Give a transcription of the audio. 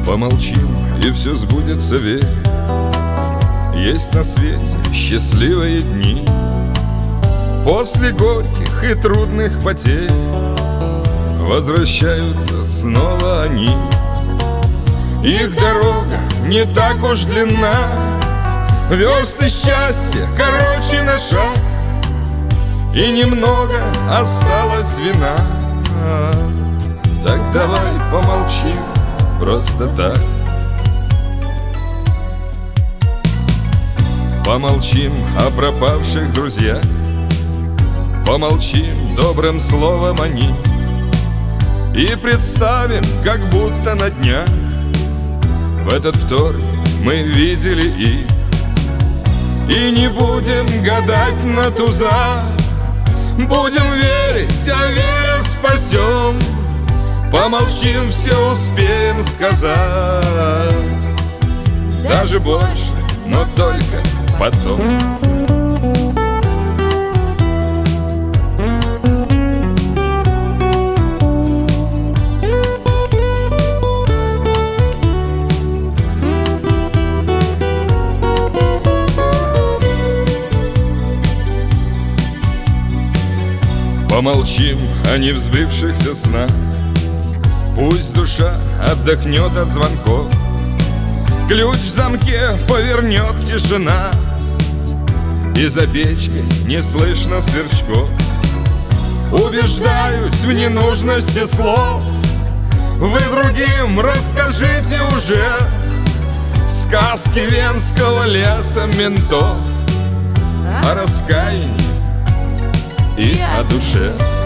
Помолчим, и все сбудется, верь. Есть на свете счастливые дни. После горьких и трудных потерь возвращаются снова они. Их дорога не так уж длинна, версты счастья короче на шаг, и немного осталось вина. Так давай помолчим просто так. Помолчим о пропавших друзьях, помолчим добрым словом о них, и представим, как будто на днях в этот вторник мы видели их. И не будем гадать на туза, будем верить, а веря спасем. Помолчим, все успеем сказать, даже больше, но только потом. Помолчим о невзбывшихся снах, пусть душа отдохнет от звонков, ключ в замке повернет тишина, и за печкой не слышно сверчков. Убеждаюсь в ненужности слов, вы другим расскажите уже сказки венского леса ментов о раскаянии и о душе.